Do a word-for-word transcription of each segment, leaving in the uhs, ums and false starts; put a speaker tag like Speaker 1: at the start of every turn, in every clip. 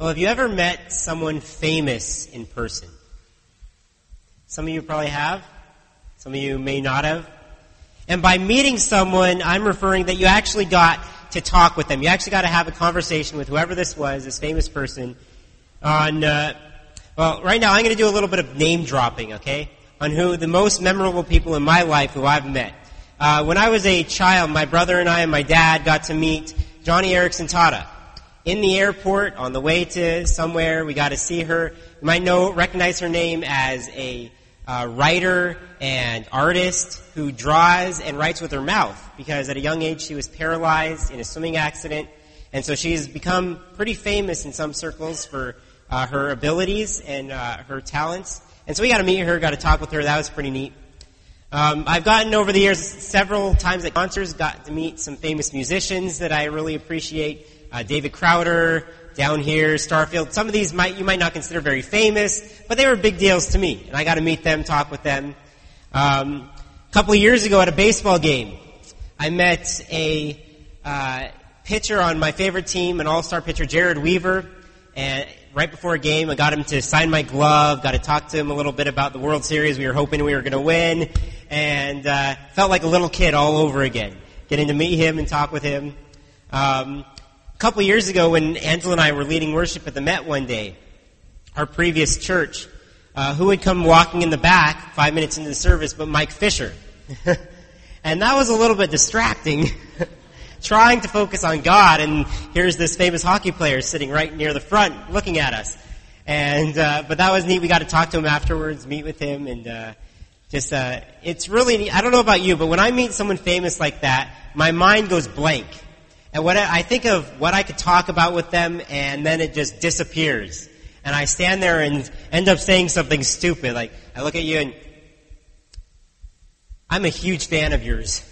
Speaker 1: Well, have you ever met someone famous in person? Some of you probably have. Some of you may not have. And by meeting someone, I'm referring that you actually got to talk with them. You actually got to have a conversation with whoever this was, this famous person, on, uh, well, right now I'm going to do a little bit of name dropping, okay, on who the most memorable people in my life who I've met. Uh, when I was a child, my brother and I and my dad got to meet Johnny Erickson Tata. In the airport, on the way to somewhere, we got to see her. You might know, recognize her name as a uh, writer and artist who draws and writes with her mouth, because at a young age she was paralyzed in a swimming accident, and so she's become pretty famous in some circles for uh, her abilities and uh, her talents. And so we got to meet her, got to talk with her. That was pretty neat. Um, I've gotten over the years several times at concerts, got to meet some famous musicians that I really appreciate. Uh, David Crowder, down here, Starfield. Some of these might you might not consider very famous, but they were big deals to me, and I got to meet them, talk with them. Um, a couple of years ago at a baseball game, I met a uh, pitcher on my favorite team, an all-star pitcher, Jared Weaver, and right before a game, I got him to sign my glove, got to talk to him a little bit about the World Series. We were hoping we were going to win, and uh, felt like a little kid all over again, getting to meet him and talk with him. Um, A couple years ago, when Angela and I were leading worship at the Met one day, our previous church, uh, who had come walking in the back five minutes into the service but Mike Fisher. And that was a little bit distracting, trying to focus on God, and here's this famous hockey player sitting right near the front looking at us. And uh, but that was neat. We got to talk to him afterwards, meet with him, and uh, just uh, it's really neat. I don't know about you, but when I meet someone famous like that, my mind goes blank. And what I, I think of what I could talk about with them, and then it just disappears. And I stand there and end up saying something stupid. Like, I look at you and, I'm a huge fan of yours.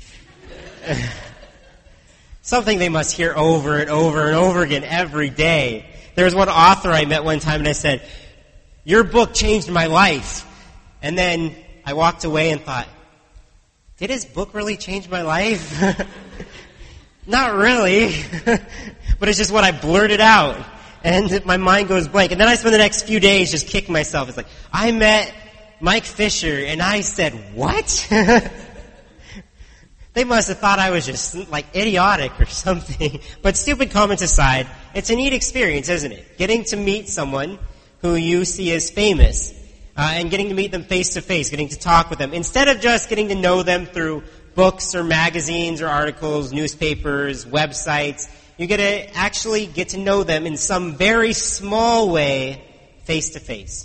Speaker 1: Something they must hear over and over and over again every day. There was one author I met one time and I said, your book changed my life. And then I walked away and thought, did his book really change my life? Not really, but it's just what I blurted out, and my mind goes blank. And then I spend the next few days just kicking myself. It's like, I met Mike Fisher, and I said, what? They must have thought I was just, like, idiotic or something. But stupid comments aside, it's a neat experience, isn't it? Getting to meet someone who you see as famous, uh, and getting to meet them face to face, getting to talk with them, instead of just getting to know them through books or magazines or articles, newspapers, websites. You get to actually get to know them in some very small way, face to face.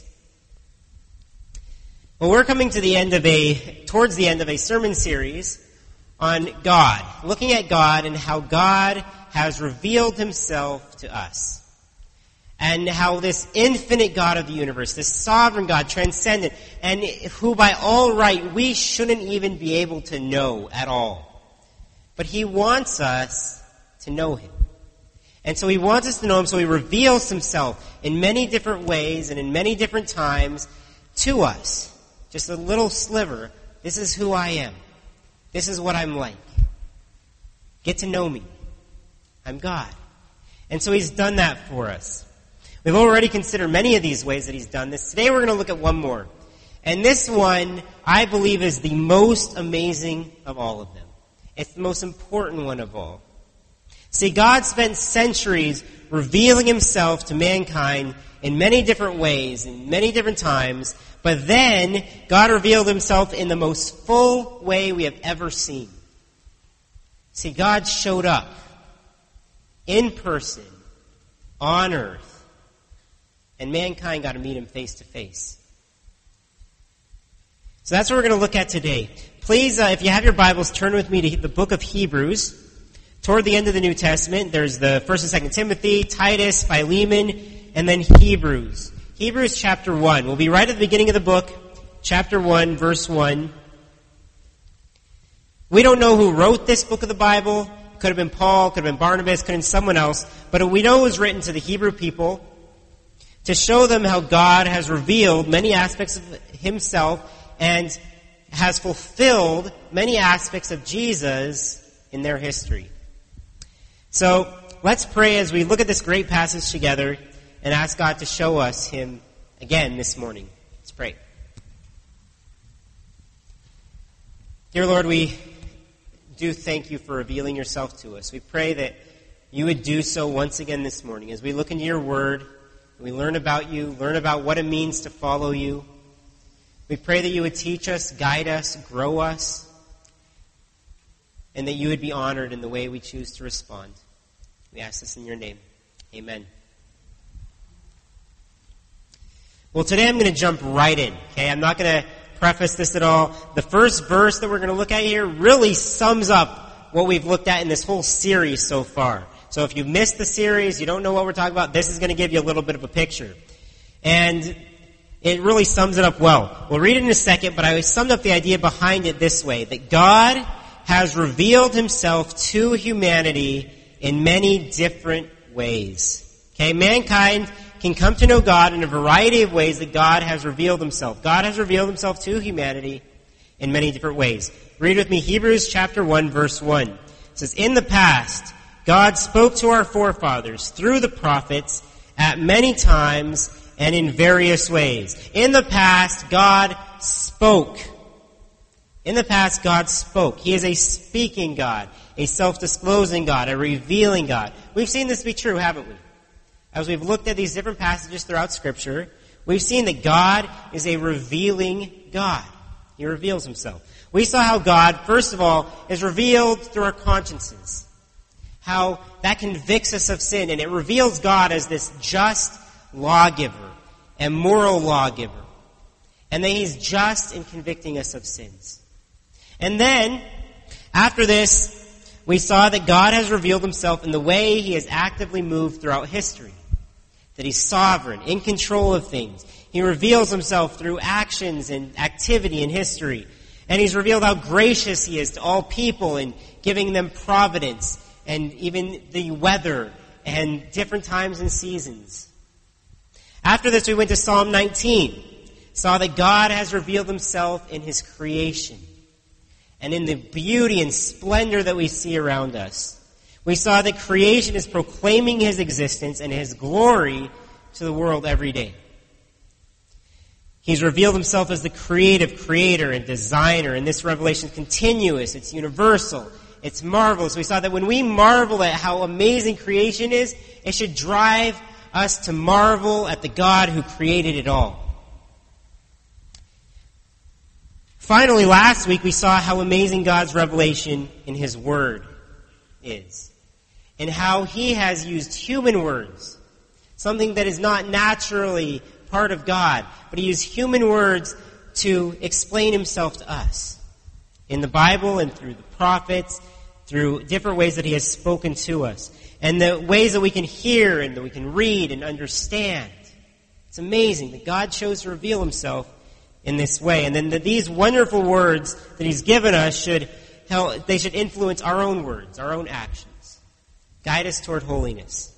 Speaker 1: Well, we're coming to the end of a, towards the end of a sermon series on God, looking at God and how God has revealed himself to us. And how this infinite God of the universe, this sovereign God, transcendent, and who by all right we shouldn't even be able to know at all. But he wants us to know him. And so he wants us to know him, so he reveals himself in many different ways and in many different times to us. Just a little sliver. This is who I am. This is what I'm like. Get to know me. I'm God. And so he's done that for us. We've already considered many of these ways that he's done this. Today we're going to look at one more. And this one, I believe, is the most amazing of all of them. It's the most important one of all. See, God spent centuries revealing himself to mankind in many different ways, in many different times, but then God revealed himself in the most full way we have ever seen. See, God showed up in person, on earth, and mankind got to meet him face to face. So that's what we're going to look at today. Please, uh, if you have your Bibles, turn with me to the book of Hebrews. Toward the end of the New Testament, there's the First and Second Timothy, Titus, Philemon, and then Hebrews. Hebrews chapter one. We'll be right at the beginning of the book, chapter one, verse one. We don't know who wrote this book of the Bible. Could have been Paul, could have been Barnabas, could have been someone else. But we know it was written to the Hebrew people to show them how God has revealed many aspects of himself and has fulfilled many aspects of Jesus in their history. So let's pray as we look at this great passage together. and ask God to show us him again this morning. Let's pray. Dear Lord, we do thank you for revealing yourself to us. We pray that you would do so once again this morning as we look into your word, we learn about you, learn about what it means to follow you. We pray that you would teach us, guide us, grow us, and that you would be honored in the way we choose to respond. We ask this in your name. Amen. Well, today I'm going to jump right in. Okay, I'm not going to preface this at all. The first verse that we're going to look at here really sums up what we've looked at in this whole series so far. So if you've missed the series, you don't know what we're talking about, this is going to give you a little bit of a picture. And it really sums it up well. We'll read it in a second, but I summed up the idea behind it this way, that God has revealed himself to humanity in many different ways. Okay, mankind can come to know God in a variety of ways that God has revealed himself. God has revealed himself to humanity in many different ways. Read with me Hebrews chapter one, verse one. It says, "In the past, God spoke to our forefathers through the prophets at many times and in various ways." In the past, God spoke. In the past, God spoke. He is a speaking God, a self-disclosing God, a revealing God. We've seen this be true, haven't we? As we've looked at these different passages throughout Scripture, we've seen that God is a revealing God. He reveals himself. We saw how God, first of all, is revealed through our consciences. How that convicts us of sin, and it reveals God as this just lawgiver and moral lawgiver. And that he's just in convicting us of sins. And then, after this, we saw that God has revealed himself in the way he has actively moved throughout history. That he's sovereign, in control of things. He reveals himself through actions and activity in history. And he's revealed how gracious he is to all people in giving them providence and even the weather and different times and seasons. After this, we went to Psalm nineteen. Saw that God has revealed himself in his creation and in the beauty and splendor that we see around us. We saw that creation is proclaiming his existence and his glory to the world every day. He's revealed himself as the creative creator and designer, and this revelation is continuous, it's universal, it's marvelous. We saw that when we marvel at how amazing creation is, it should drive us to marvel at the God who created it all. Finally, last week we saw how amazing God's revelation in his word is, and how he has used human words, something that is not naturally part of God, but he used human words to explain himself to us in the Bible and through the prophets, through different ways that he has spoken to us, and the ways that we can hear and that we can read and understand. It's amazing that God chose to reveal himself in this way, and then that these wonderful words that he's given us should help, they should influence our own words, our own actions, guide us toward holiness.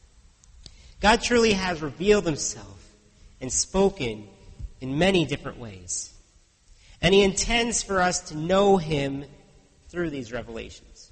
Speaker 1: God truly has revealed himself and spoken in many different ways. And he intends for us to know him through these revelations.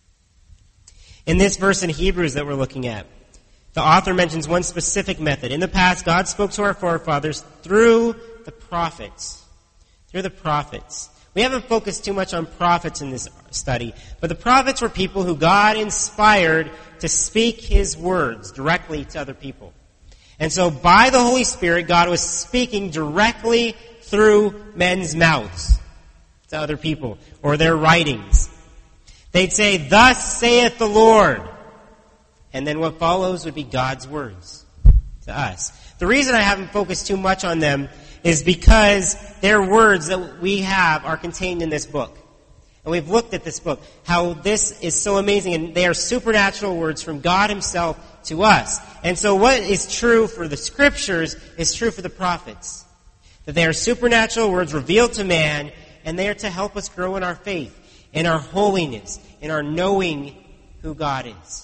Speaker 1: In this verse in Hebrews that we're looking at, the author mentions one specific method. In the past, God spoke to our forefathers through the prophets. Through the prophets. We haven't focused too much on prophets in this study, but the prophets were people who God inspired to speak his words directly to other people. And so by the Holy Spirit, God was speaking directly through men's mouths to other people, or their writings. They'd say, "Thus saith the Lord." And then what follows would be God's words to us. The reason I haven't focused too much on them is because their words that we have are contained in this book. And we've looked at this book, how this is so amazing, and they are supernatural words from God himself to us. And so what is true for the scriptures is true for the prophets. That they are supernatural words revealed to man, and they are to help us grow in our faith, in our holiness, in our knowing who God is.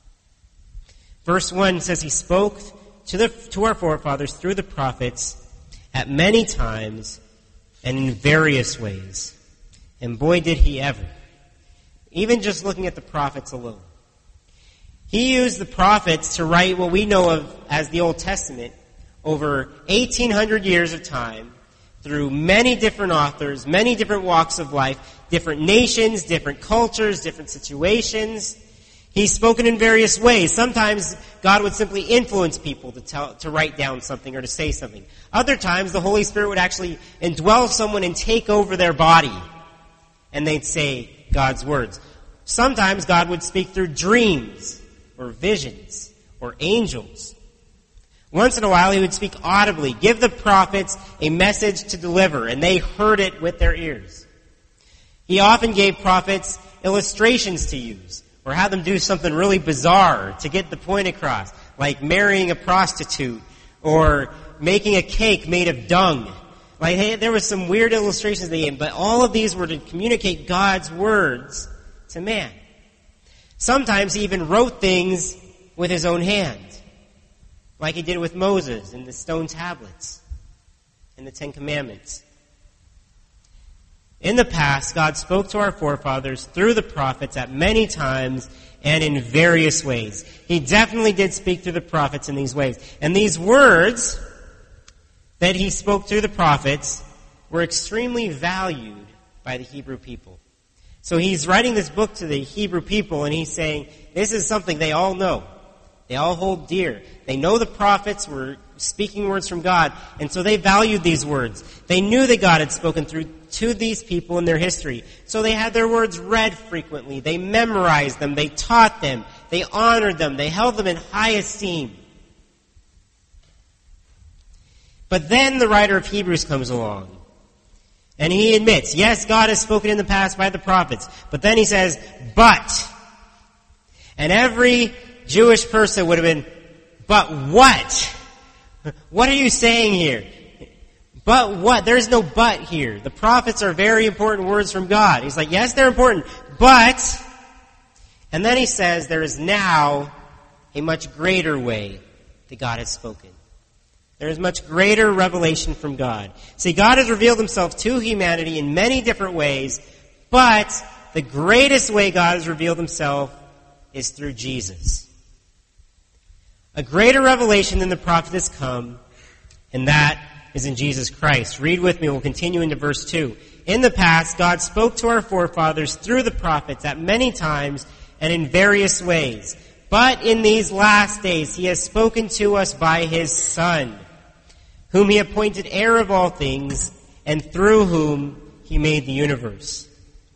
Speaker 1: Verse one says he spoke to, the, to our forefathers through the prophets at many times and in various ways. And boy, did he ever. Even just looking at the prophets alone. He used the prophets to write what we know of as the Old Testament over eighteen hundred years of time through many different authors, many different walks of life, different nations, different cultures, different situations. He's spoken in various ways. Sometimes God would simply influence people to tell, to write down something or to say something. Other times the Holy Spirit would actually indwell someone and take over their body, and they'd say God's words. Sometimes God would speak through dreams or visions or angels. Once in a while he would speak audibly, give the prophets a message to deliver, and they heard it with their ears. He often gave prophets illustrations to use, or had them do something really bizarre to get the point across, like marrying a prostitute, or making a cake made of dung. Like, hey, there were some weird illustrations they gave, but all of these were to communicate God's words to man. Sometimes he even wrote things with his own hand, like he did with Moses in the stone tablets and the Ten Commandments. In the past, God spoke to our forefathers through the prophets at many times and in various ways. He definitely did speak through the prophets in these ways. And these words that he spoke through the prophets were extremely valued by the Hebrew people. So he's writing this book to the Hebrew people, and he's saying, this is something they all know. They all hold dear. They know the prophets were speaking words from God, and so they valued these words. They knew that God had spoken through to these people in their history. So they had their words read frequently. They memorized them. They taught them. They honored them. They held them in high esteem. But then the writer of Hebrews comes along, and he admits, yes, God has spoken in the past by the prophets, but then he says, but. And every Jewish person would have been, but what? What are you saying here? But what? There's no but here. The prophets are very important words from God. He's like, yes, they're important, but, and then he says there is now a much greater way that God has spoken. There is much greater revelation from God. See, God has revealed himself to humanity in many different ways, but the greatest way God has revealed himself is through Jesus. A greater revelation than the prophet has come, and that is in Jesus Christ. Read with me, we'll continue into verse two. In the past, God spoke to our forefathers through the prophets at many times and in various ways. But in these last days, he has spoken to us by his Son, whom he appointed heir of all things, and through whom he made the universe.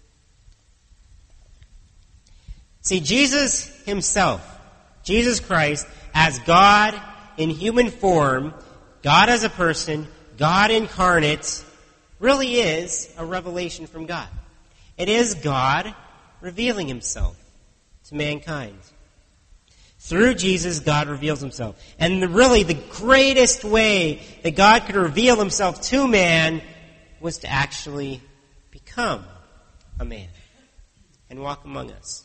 Speaker 1: See, Jesus himself, Jesus Christ, as God in human form, God as a person, God incarnate, really is a revelation from God. It is God revealing himself to mankind. Through Jesus, God reveals himself. And the, really the greatest way that God could reveal himself to man was to actually become a man and walk among us.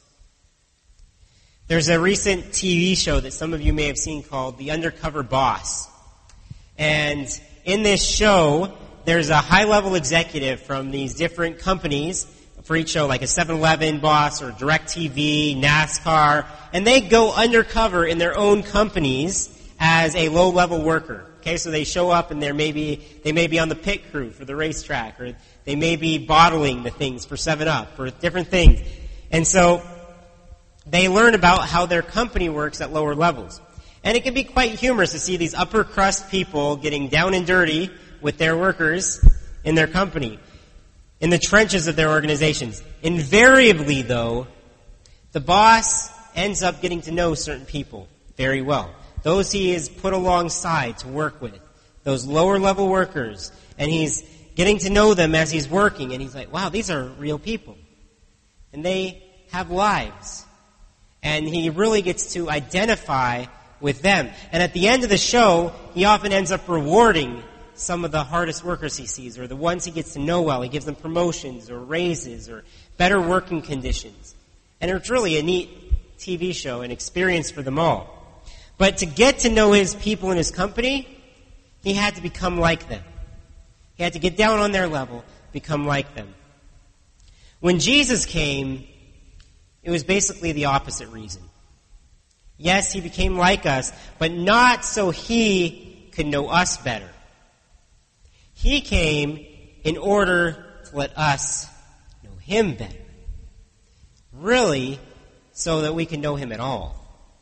Speaker 1: There's a recent T V show that some of you may have seen called The Undercover Boss. And in this show, there's a high-level executive from these different companies for each show, like a seven eleven boss or DirecTV, NASCAR, and they go undercover in their own companies as a low-level worker. Okay, so they show up and they're maybe they may be on the pit crew for the racetrack, or they may be bottling the things for seven up, or different things. And so they learn about how their company works at lower levels. And it can be quite humorous to see these upper crust people getting down and dirty with their workers in their company, in the trenches of their organizations. Invariably, though, the boss ends up getting to know certain people very well. Those he is put alongside to work with, those lower level workers. And he's getting to know them as he's working. And he's like, wow, these are real people. And they have lives. And he really gets to identify with them. And at the end of the show, he often ends up rewarding some of the hardest workers he sees, or the ones he gets to know well. He gives them promotions or raises or better working conditions. And it's really a neat T V show and experience for them all. But to get to know his people in his company, he had to become like them. He had to get down on their level, become like them. When Jesus came, it was basically the opposite reason. Yes, he became like us, but not so he could know us better. He came in order to let us know him better. Really, so that we can know him at all.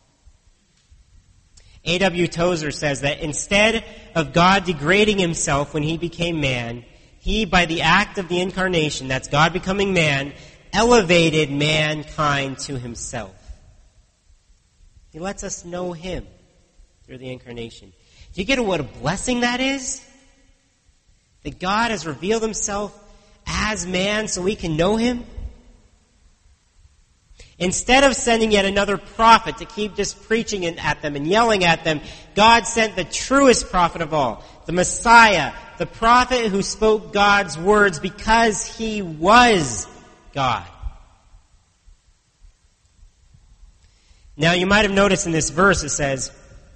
Speaker 1: A W Tozer says that instead of God degrading himself when he became man, he, by the act of the incarnation, that's God becoming man, elevated mankind to himself. He lets us know him through the incarnation. Do you get what a blessing that is? That God has revealed himself as man so we can know him? Instead of sending yet another prophet to keep just preaching at them and yelling at them, God sent the truest prophet of all, the Messiah, the prophet who spoke God's words because he was God. Now, you might have noticed in this verse it says,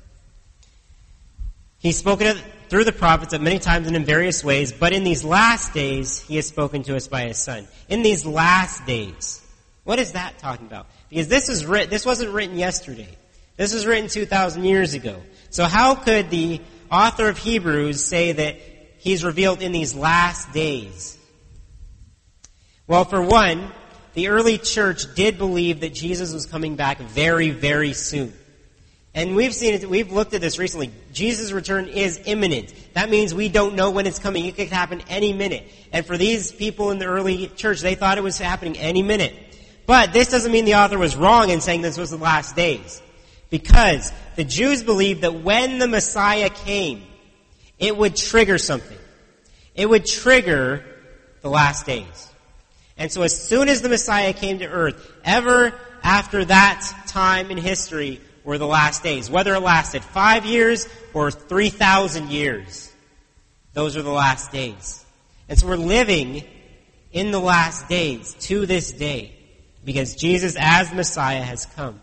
Speaker 1: He's spoken through the prophets at many times and in various ways, but in these last days he has spoken to us by his Son. In these last days. What is that talking about? Because this is writ- this wasn't written yesterday. This was written two thousand years ago. So how could the author of Hebrews say that he's revealed in these last days? Well, for one, the early church did believe that Jesus was coming back very, very soon. And we've seen it, we've looked at this recently. Jesus' return is imminent. That means we don't know when it's coming. It could happen any minute. And for these people in the early church, they thought it was happening any minute. But this doesn't mean the author was wrong in saying this was the last days. Because the Jews believed that when the Messiah came, it would trigger something. It would trigger the last days. And so as soon as the Messiah came to earth, ever after that time in history were the last days. Whether it lasted five years or three thousand years, those are the last days. And so we're living in the last days to this day because Jesus as the Messiah has come.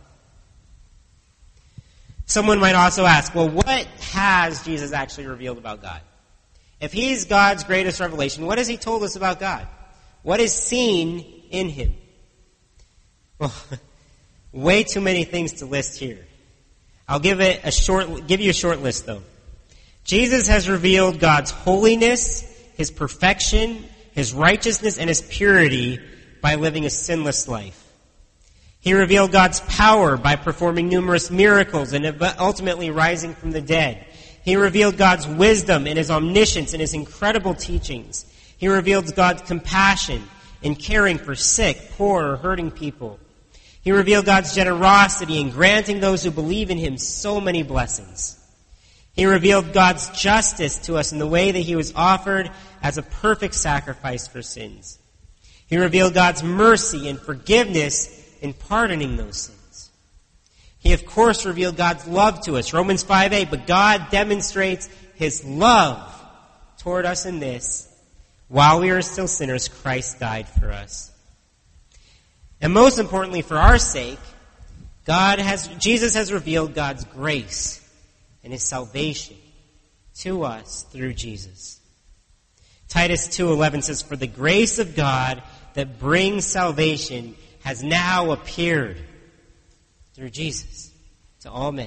Speaker 1: Someone might also ask, well, what has Jesus actually revealed about God? If he's God's greatest revelation, what has he told us about God? What is seen in him? Well, way too many things to list here. I'll give it a short, give you a short list though. Jesus has revealed God's holiness, his perfection, his righteousness, and his purity by living a sinless life. He revealed God's power by performing numerous miracles and ultimately rising from the dead. He revealed God's wisdom and his omniscience and his incredible teachings. He revealed God's compassion in caring for sick, poor, or hurting people. He revealed God's generosity in granting those who believe in him so many blessings. He revealed God's justice to us in the way that he was offered as a perfect sacrifice for sins. He revealed God's mercy and forgiveness in pardoning those sins. He, of course, revealed God's love to us. Romans five eight, but God demonstrates his love toward us in this: while we were still sinners, Christ died for us. And most importantly, for our sake, God has, Jesus has revealed God's grace and his salvation to us through Jesus. Titus two eleven says, for the grace of God that brings salvation has now appeared through Jesus to all men.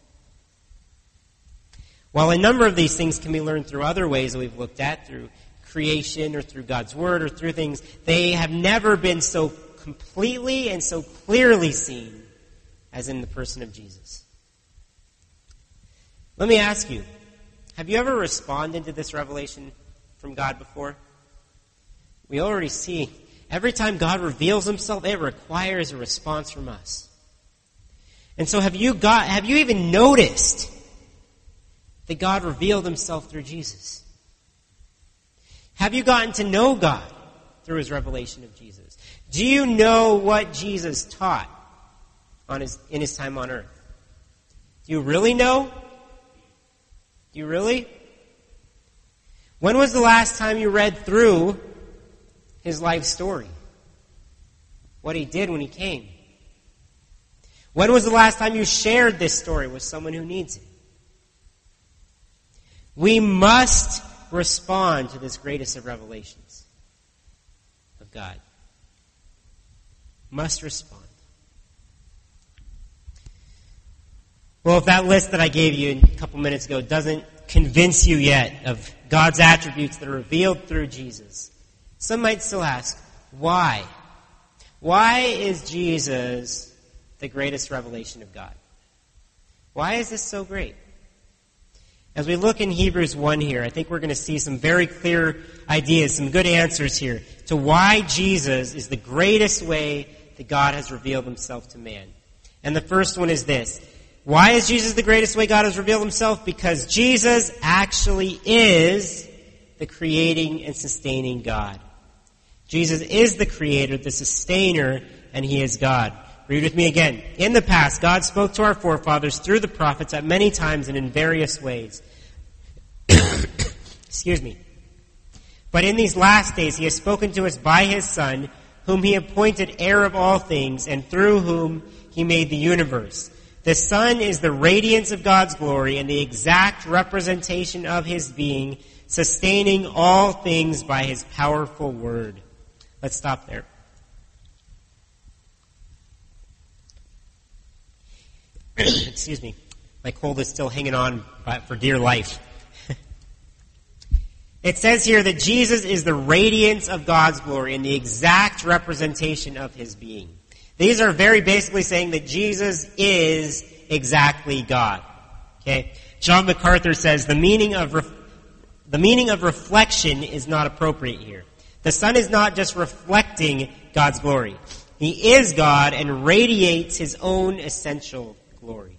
Speaker 1: While a number of these things can be learned through other ways that we've looked at, through creation or through God's word or through things, they have never been so completely and so clearly seen as in the person of Jesus. Let me ask you, have you ever responded to this revelation from God before? We already see every time God reveals himself, it requires a response from us. And so have you got, have you even noticed that God revealed himself through Jesus? Have you gotten to know God through his revelation of Jesus? Do you know what Jesus taught on his, in his time on earth? Do you really know? Do you really? When was the last time you read through his life story? What he did when he came? When was the last time you shared this story with someone who needs it? We must respond to this greatest of revelations of God. Must respond. Well, if that list that I gave you a couple minutes ago doesn't convince you yet of God's attributes that are revealed through Jesus, some might still ask, why? Why is Jesus the greatest revelation of God? Why is this so great? As we look in Hebrews one here, I think we're going to see some very clear ideas, some good answers here to why Jesus is the greatest way that God has revealed himself to man. And the first one is this. Why is Jesus the greatest way God has revealed himself? Because Jesus actually is the creating and sustaining God. Jesus is the creator, the sustainer, and he is God. Read with me again. In the past, God spoke to our forefathers through the prophets at many times and in various ways. Excuse me. But in these last days, he has spoken to us by his Son, whom he appointed heir of all things, and through whom he made the universe. The Son is the radiance of God's glory and the exact representation of his being, sustaining all things by his powerful word. Let's stop there. Excuse me. My cold is still hanging on for dear life. It says here that Jesus is the radiance of God's glory and the exact representation of his being. These are very basically saying that Jesus is exactly God. Okay? John MacArthur says the meaning of ref- the meaning of reflection is not appropriate here. The Son is not just reflecting God's glory. He is God and radiates his own essential glory.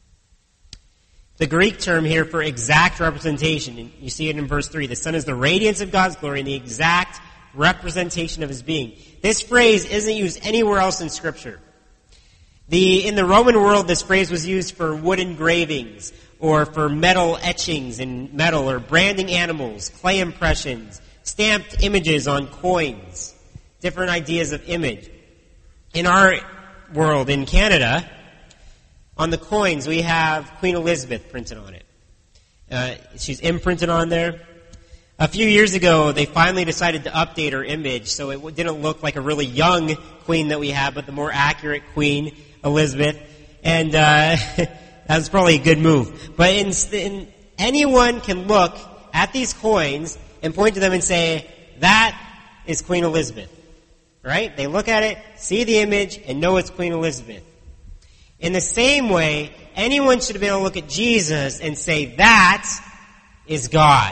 Speaker 1: The Greek term here for exact representation, and you see it in verse three, the Son is the radiance of God's glory and the exact representation of his being. This phrase isn't used anywhere else in Scripture. The, in the Roman world, this phrase was used for wood engravings or for metal etchings in metal or branding animals, clay impressions, stamped images on coins, different ideas of image. In our world, in Canada, on the coins, we have Queen Elizabeth printed on it. Uh, she's imprinted on there. A few years ago, they finally decided to update her image so it didn't look like a really young queen that we have, but the more accurate Queen Elizabeth. And uh, that was probably a good move. But in, in, anyone can look at these coins and point to them and say, that is Queen Elizabeth. Right? They look at it, see the image, and know it's Queen Elizabeth. In the same way, anyone should be able to look at Jesus and say, that is God.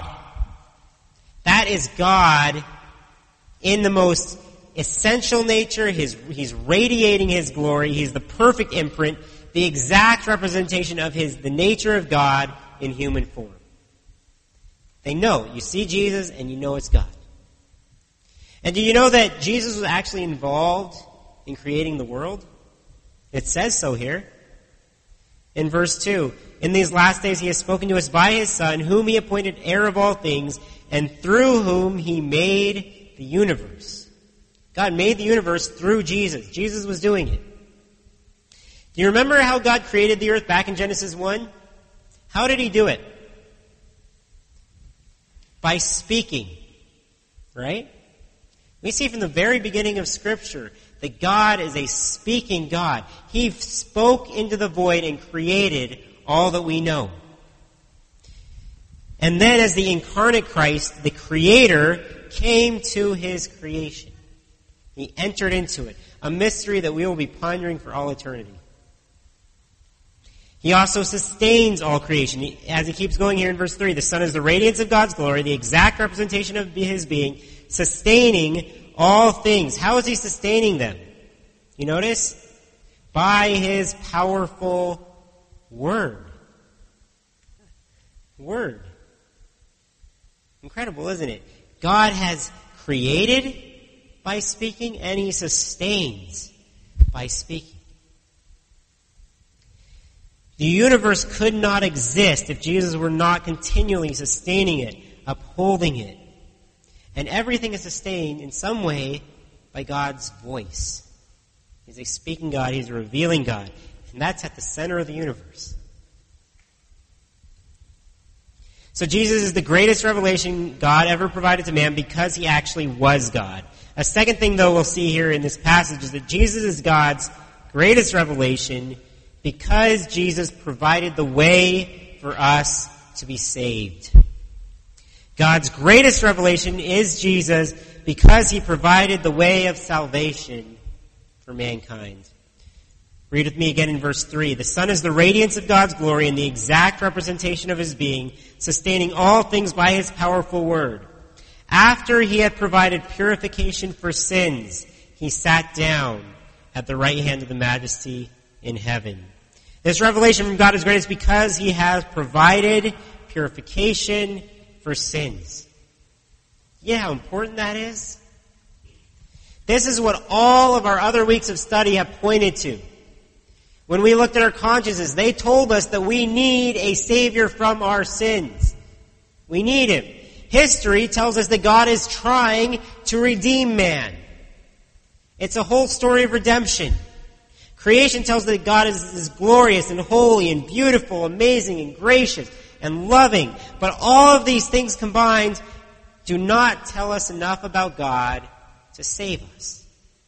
Speaker 1: That is God in the most essential nature. His, he's radiating his glory. He's the perfect imprint, the exact representation of his, the nature of God in human form. They know. You see Jesus and you know it's God. And do you know that Jesus was actually involved in creating the world? It says so here. In verse two, in these last days he has spoken to us by his Son, whom he appointed heir of all things, and through whom he made the universe. God made the universe through Jesus. Jesus was doing it. Do you remember how God created the earth back in Genesis one? How did he do it? By speaking. Right? We see from the very beginning of Scripture that God is a speaking God. He spoke into the void and created all that we know. And then as the incarnate Christ, the Creator came to his creation. He entered into it, a mystery that we will be pondering for all eternity. He also sustains all creation. As he keeps going here in verse three, the Son is the radiance of God's glory, the exact representation of his being, sustaining all things. How is he sustaining them? You notice? By his powerful word. Word. Incredible, isn't it? God has created by speaking, and he sustains by speaking. The universe could not exist if Jesus were not continually sustaining it, upholding it. And everything is sustained in some way by God's voice. He's a speaking God. He's a revealing God. And that's at the center of the universe. So Jesus is the greatest revelation God ever provided to man because he actually was God. A second thing, though, we'll see here in this passage is that Jesus is God's greatest revelation because Jesus provided the way for us to be saved. God's greatest revelation is Jesus because he provided the way of salvation for mankind. Read with me again in verse three. The Son is the radiance of God's glory and the exact representation of his being, sustaining all things by his powerful word. After he had provided purification for sins, he sat down at the right hand of the Majesty in heaven. This revelation from God is greatest because he has provided purification for sins. Yeah, how important that is? This is what all of our other weeks of study have pointed to. When we looked at our consciences, they told us that we need a Savior from our sins. We need him. History tells us that God is trying to redeem man. It's a whole story of redemption. Creation tells us that God is, is glorious and holy and beautiful, amazing and gracious and loving. But all of these things combined do not tell us enough about God to save us.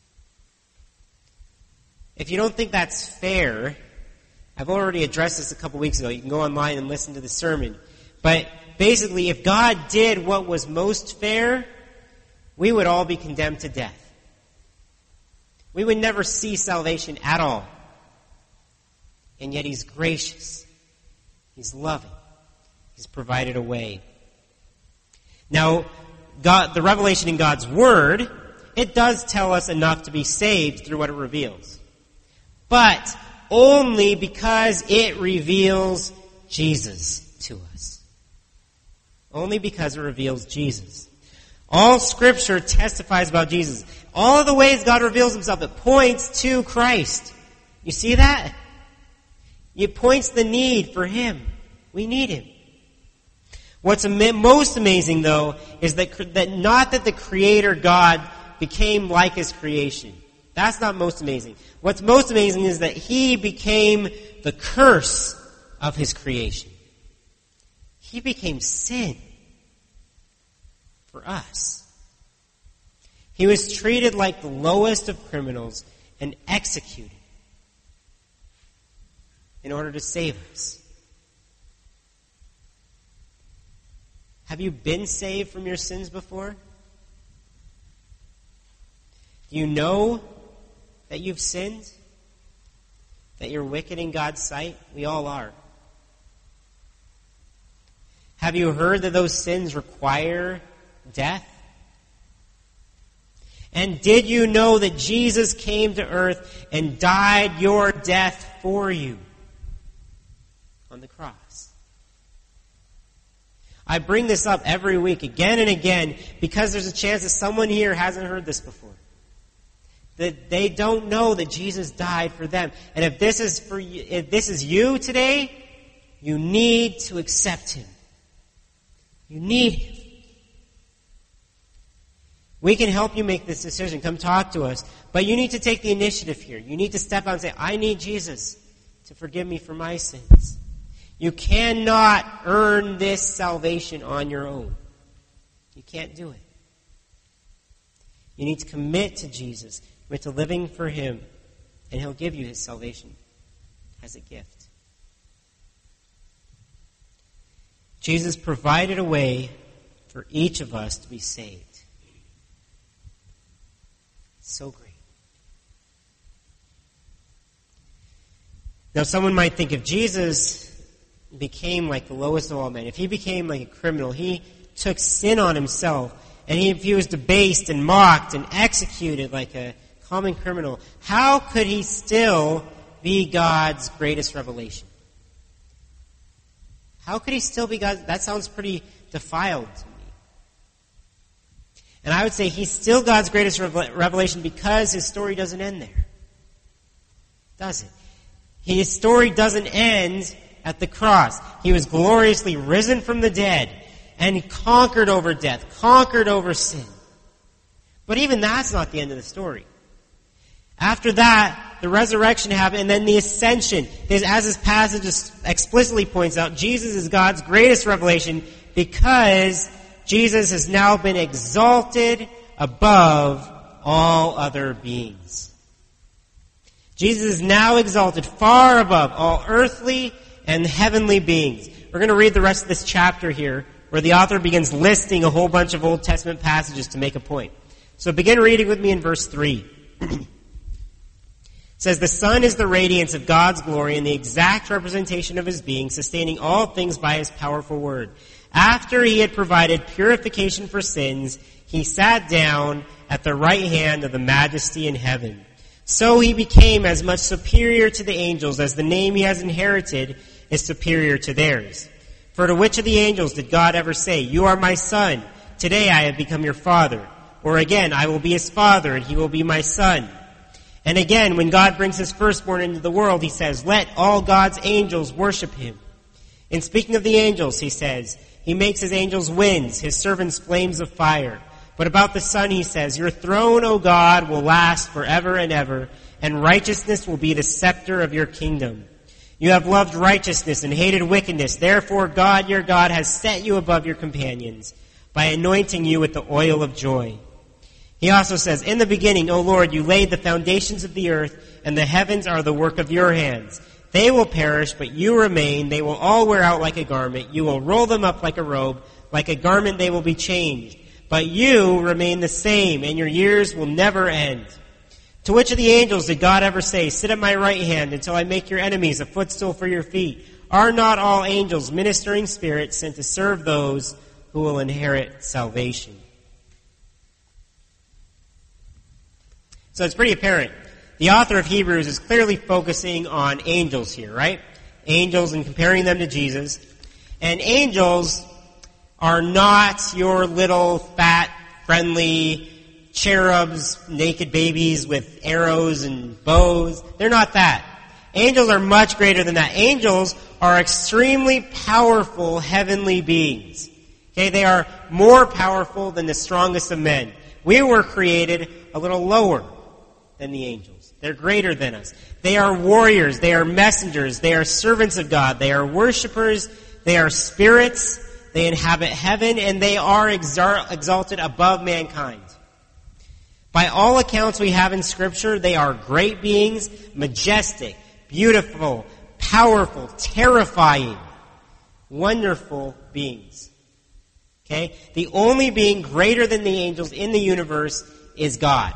Speaker 1: If you don't think that's fair, I've already addressed this a couple weeks ago. You can go online and listen to the sermon. But basically, if God did what was most fair, we would all be condemned to death. We would never see salvation at all. And yet he's gracious. He's loving. He's provided a way. Now, God, the revelation in God's Word, it does tell us enough to be saved through what it reveals. But only because it reveals Jesus to us. Only because it reveals Jesus. All Scripture testifies about Jesus. All of the ways God reveals himself, it points to Christ. You see that? It points the need for him. We need him. What's am- most amazing, though, is that, that not that the Creator God became like his creation. That's not most amazing. What's most amazing is that he became the curse of his creation. He became sin for us. He was treated like the lowest of criminals and executed in order to save us. Have you been saved from your sins before? Do you know that you've sinned? That you're wicked in God's sight? We all are. Have you heard that those sins require death? And did you know that Jesus came to earth and died your death for you on the cross? I bring this up every week again and again because there's a chance that someone here hasn't heard this before. That they don't know that Jesus died for them. And if this is for you, if this is you today, you need to accept him. You need him. We can help you make this decision. Come talk to us. But you need to take the initiative here. You need to step out and say, I need Jesus to forgive me for my sins. You cannot earn this salvation on your own. You can't do it. You need to commit to Jesus. Commit to living for him. And he'll give you his salvation as a gift. Jesus provided a way for each of us to be saved. So great. Now, someone might think if Jesus became like the lowest of all men, if he became like a criminal, he took sin on himself, and he, if he was debased and mocked and executed like a common criminal, how could he still be God's greatest revelation? How could he still be God? That sounds pretty defiled to me. And I would say he's still God's greatest revelation because his story doesn't end there. Does it? His story doesn't end at the cross. He was gloriously risen from the dead and conquered over death, conquered over sin. But even that's not the end of the story. After that, the resurrection happened, and then the ascension. As this passage explicitly points out, Jesus is God's greatest revelation because Jesus has now been exalted above all other beings. Jesus is now exalted far above all earthly and heavenly beings. We're going to read the rest of this chapter here, where the author begins listing a whole bunch of Old Testament passages to make a point. So begin reading with me in verse three. It says, "The Son is the radiance of God's glory and the exact representation of his being, sustaining all things by his powerful word. After he had provided purification for sins, he sat down at the right hand of the Majesty in heaven. So he became as much superior to the angels as the name he has inherited is superior to theirs. For to which of the angels did God ever say, 'You are my son, today I have become your father'? Or again, 'I will be his father, and he will be my son'? And again, when God brings his firstborn into the world, he says, 'Let all God's angels worship him.' In speaking of the angels, he says, 'He makes his angels winds, his servants flames of fire.' But about the Son, he says, 'Your throne, O God, will last forever and ever, and righteousness will be the scepter of your kingdom. You have loved righteousness and hated wickedness. Therefore, God, your God, has set you above your companions by anointing you with the oil of joy.' He also says, 'In the beginning, O Lord, you laid the foundations of the earth, and the heavens are the work of your hands. They will perish, but you remain. They will all wear out like a garment. You will roll them up like a robe. Like a garment they will be changed. But you remain the same, and your years will never end. To which of the angels did God ever say, 'Sit at my right hand until I make your enemies a footstool for your feet'? Are not all angels ministering spirits sent to serve those who will inherit salvation?" So it's pretty apparent. The author of Hebrews is clearly focusing on angels here, right? Angels and comparing them to Jesus. And angels are not your little fat, friendly cherubs, naked babies with arrows and bows. They're not that. Angels are much greater than that. Angels are extremely powerful heavenly beings. Okay, they are more powerful than the strongest of men. We were created a little lower than the angels. They're greater than us. They are warriors. They are messengers. They are servants of God. They are worshipers. They are spirits. They inhabit heaven, and they are exar- exalted above mankind. By all accounts we have in Scripture, they are great beings, majestic, beautiful, powerful, terrifying, wonderful beings. Okay? The only being greater than the angels in the universe is God.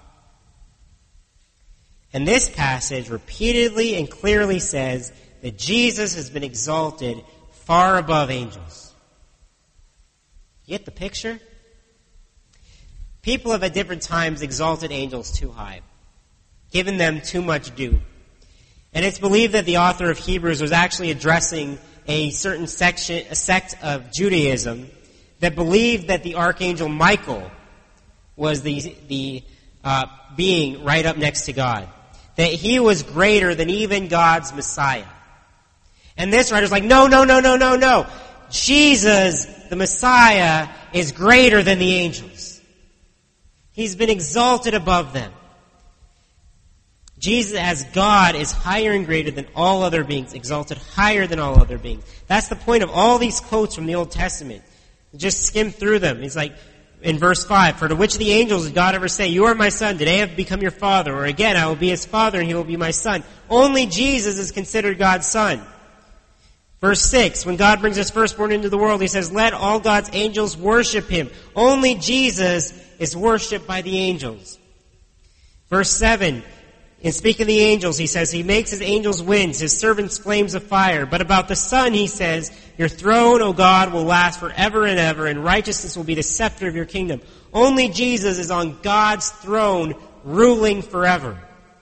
Speaker 1: And this passage repeatedly and clearly says that Jesus has been exalted far above angels. You get the picture? People have at different times exalted angels too high, given them too much due. And it's believed that the author of Hebrews was actually addressing a certain section, a sect of Judaism that believed that the archangel Michael was the, the uh, being right up next to God. That he was greater than even God's Messiah. And this writer's like, no, no, no, no, no, no. Jesus, the Messiah, is greater than the angels. He's been exalted above them. Jesus as God is higher and greater than all other beings, exalted higher than all other beings. That's the point of all these quotes from the Old Testament. Just skim through them. He's like, in verse five, "For to which of the angels did God ever say, 'You are my son, today I have become your father'? Or again, 'I will be his father and he will be my son'?" Only Jesus is considered God's son. Verse six, when God brings his firstborn into the world, he says, "Let all God's angels worship him." Only Jesus is worshipped by the angels. Verse seven, in speaking of the angels, he says, "He makes his angels winds, his servants flames of fire." But about the Son, he says, "Your throne, O God, will last forever and ever, and righteousness will be the scepter of your kingdom." Only Jesus is on God's throne, ruling forever.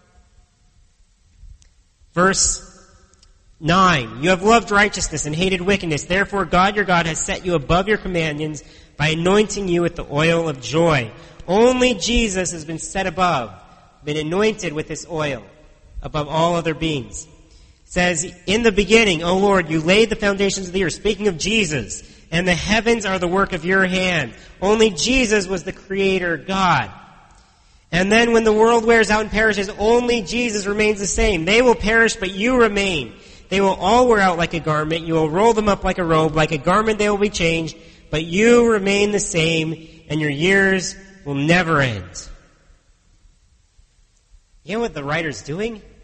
Speaker 1: Verse nine, "You have loved righteousness and hated wickedness. Therefore, God your God has set you above your companions by anointing you with the oil of joy." Only Jesus has been set above, been anointed with this oil above all other beings. It says, "In the beginning, O Lord, you laid the foundations of the earth." Speaking of Jesus, "and the heavens are the work of your hand." Only Jesus was the creator God. And then when the world wears out and perishes, only Jesus remains the same. "They will perish, but you remain. They will all wear out like a garment. You will roll them up like a robe. Like a garment they will be changed. But you remain the same, and your years will never end." You know what the writer's doing?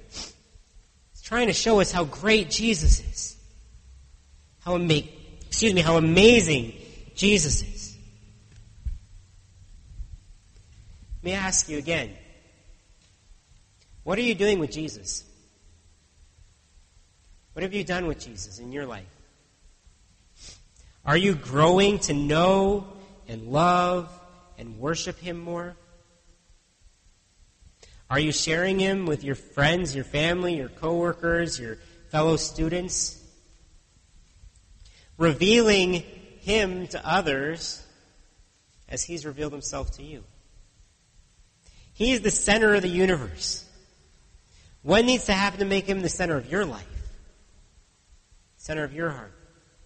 Speaker 1: trying to show us how great Jesus is. How ama- excuse me, how amazing Jesus is. Let me ask you again. What are you doing with Jesus? What have you done with Jesus in your life? Are you growing to know and love and worship Him more? Are you sharing Him with your friends, your family, your coworkers, your fellow students? Revealing Him to others as He's revealed Himself to you. He is the center of the universe. What needs to happen to make Him the center of your life? Center of your heart?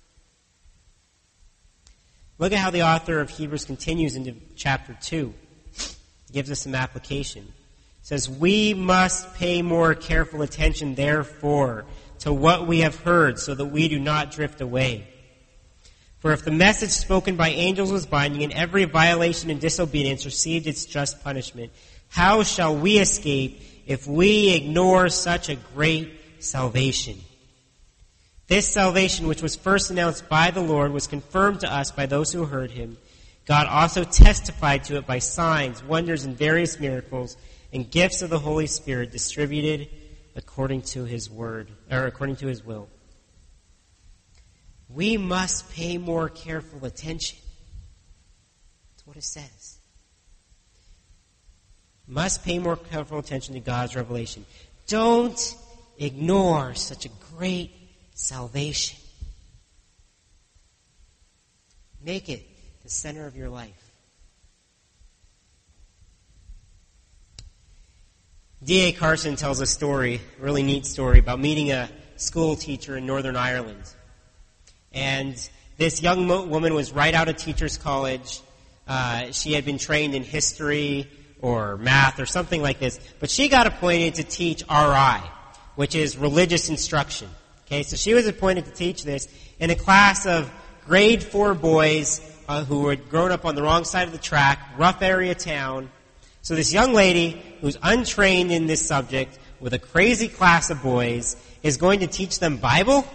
Speaker 1: Look at how the author of Hebrews continues into chapter two. He gives us some application. It says, we must pay more careful attention, therefore, to what we have heard, so that we do not drift away. For if the message spoken by angels was binding, and every violation and disobedience received its just punishment, how shall we escape if we ignore such a great salvation? This salvation, which was first announced by the Lord, was confirmed to us by those who heard Him. God also testified to it by signs, wonders, and various miracles, and gifts of the Holy Spirit distributed according to His word, or according to His will. We must pay more careful attention. That's what it says. Must pay more careful attention to God's revelation. Don't ignore such a great salvation. Make it the center of your life. D A Carson tells a story, a really neat story, about meeting a school teacher in Northern Ireland. And this young mo- woman was right out of teacher's college. Uh, she had been trained in history or math or something like this. But she got appointed to teach R I, which is religious instruction. Okay, so she was appointed to teach this in a class of grade four boys uh, who had grown up on the wrong side of the track, rough area town. So this young lady who's untrained in this subject with a crazy class of boys is going to teach them Bible?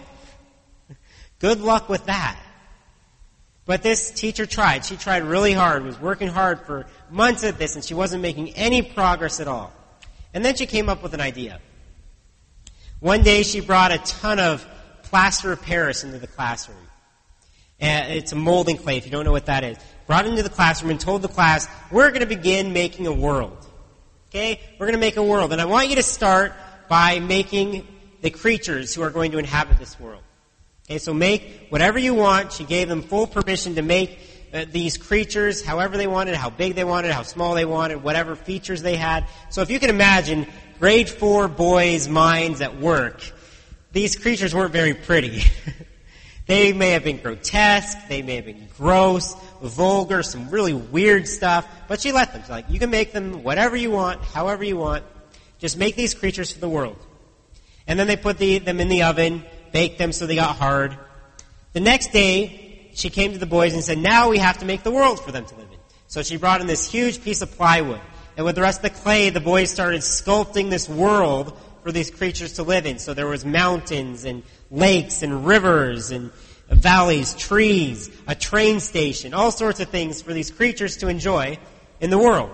Speaker 1: Good luck with that. But this teacher tried. She tried really hard, was working hard for months at this, and she wasn't making any progress at all. And then she came up with an idea. One day she brought a ton of plaster of Paris into the classroom. And it's a molding clay, if you don't know what that is. Brought it into the classroom and told the class, we're going to begin making a world. Okay? We're going to make a world. And I want you to start by making the creatures who are going to inhabit this world. Okay, so make whatever you want. She gave them full permission to make uh, these creatures however they wanted, how big they wanted, how small they wanted, whatever features they had. So if you can imagine grade four boys' minds at work, these creatures weren't very pretty. They may have been grotesque, they may have been gross, vulgar, some really weird stuff, but she let them. She's like, you can make them whatever you want, however you want. Just make these creatures for the world. And then they put the, them in the oven, baked them so they got hard. The next day, she came to the boys and said, now we have to make the world for them to live in. So she brought in this huge piece of plywood. And with the rest of the clay, the boys started sculpting this world for these creatures to live in. So there was mountains and lakes and rivers and valleys, trees, a train station, all sorts of things for these creatures to enjoy in the world.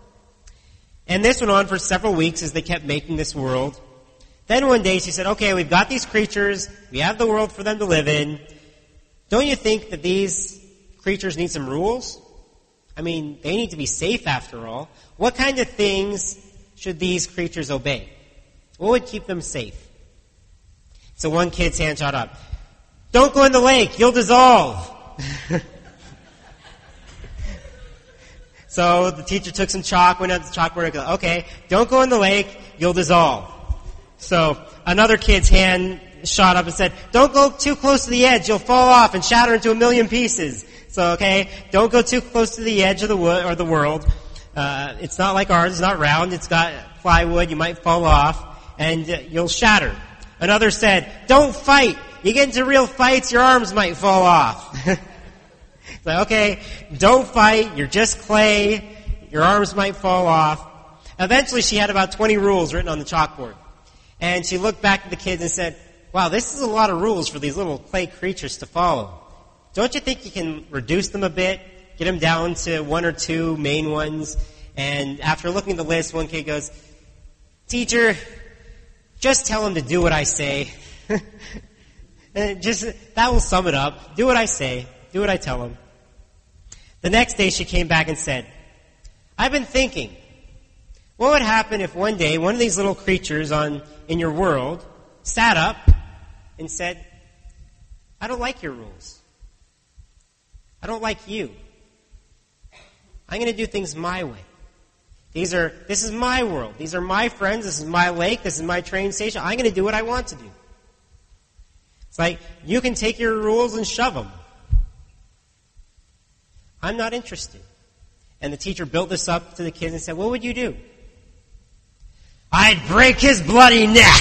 Speaker 1: And this went on for several weeks as they kept making this world. Then one day she said, okay, we've got these creatures, we have the world for them to live in. Don't you think that these creatures need some rules? I mean, they need to be safe after all. What kind of things should these creatures obey? What would keep them safe? So one kid's hand shot up. Don't go in the lake, you'll dissolve. So the teacher took some chalk, went out to the chalkboard and go, okay, don't go in the lake, you'll dissolve. So another kid's hand shot up and said, don't go too close to the edge, you'll fall off and shatter into a million pieces. So, okay, don't go too close to the edge of the wood or the world. Uh, it's not like ours, it's not round, it's got plywood, you might fall off, and uh, you'll shatter. Another said, don't fight. You get into real fights, your arms might fall off. It's like, okay, don't fight, you're just clay, your arms might fall off. Eventually she had about twenty rules written on the chalkboard. And she looked back at the kids and said, wow, this is a lot of rules for these little clay creatures to follow. Don't you think you can reduce them a bit? Get them down to one or two main ones? And after looking at the list, one kid goes, teacher, just tell them to do what I say. And just that will sum it up. Do what I say. Do what I tell them. The next day she came back and said, I've been thinking, what would happen if one day one of these little creatures on in your world sat up and said, I don't like your rules. I don't like you. I'm going to do things my way. These are, this is my world. These are my friends. This is my lake. This is my train station. I'm going to do what I want to do. It's like, you can take your rules and shove them. I'm not interested. And the teacher built this up to the kids and said, what would you do? I'd break his bloody neck.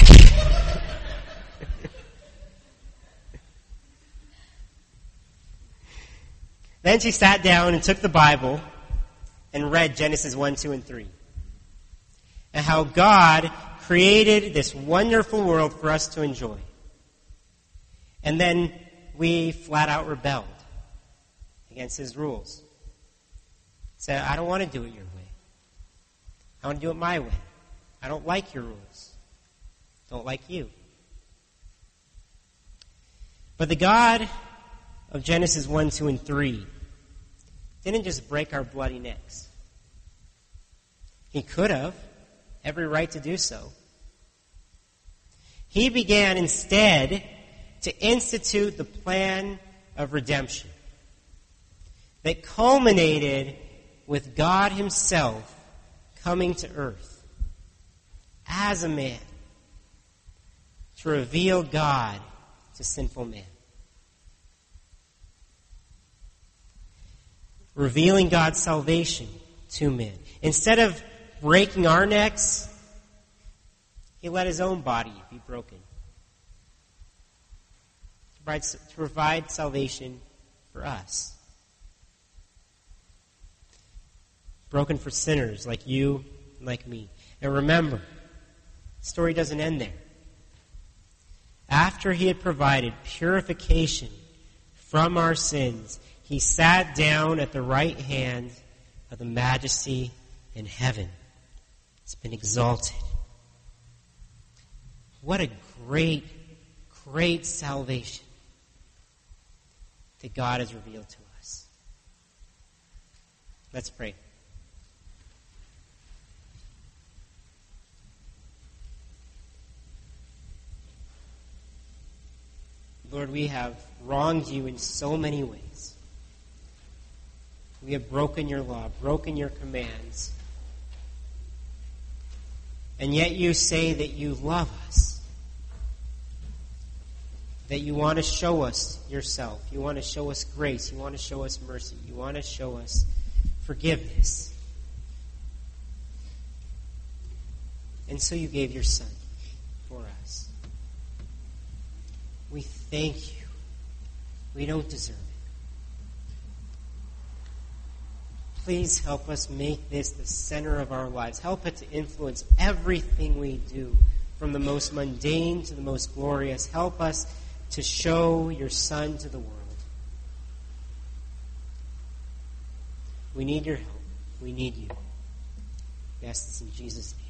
Speaker 1: Then she sat down and took the Bible and read Genesis one, two, and three. And how God created this wonderful world for us to enjoy. And then we flat out rebelled against his rules. Said, I don't want to do it your way. I want to do it my way. I don't like your rules. Don't like you. But the God of Genesis one, two, and three didn't just break our bloody necks. He could have. Every right to do so. He began instead to institute the plan of redemption that culminated with God himself coming to earth as a man to reveal God to sinful man. Revealing God's salvation to men. Instead of breaking our necks, he let his own body be broken to provide, to provide salvation for us. Broken for sinners like you and like me. And remember, the story doesn't end there. After he had provided purification from our sins, he sat down at the right hand of the Majesty in heaven. It's been exalted. What a great, great salvation that God has revealed to us. Let's pray. Lord, we have wronged you in so many ways. We have broken your law, broken your commands. And yet you say that you love us. That you want to show us yourself. You want to show us grace. You want to show us mercy. You want to show us forgiveness. And so you gave your Son for us. We thank you. We don't deserve it. Please help us make this the center of our lives. Help it to influence everything we do, from the most mundane to the most glorious. Help us to show your Son to the world. We need your help. We need you. We ask this in Jesus' name.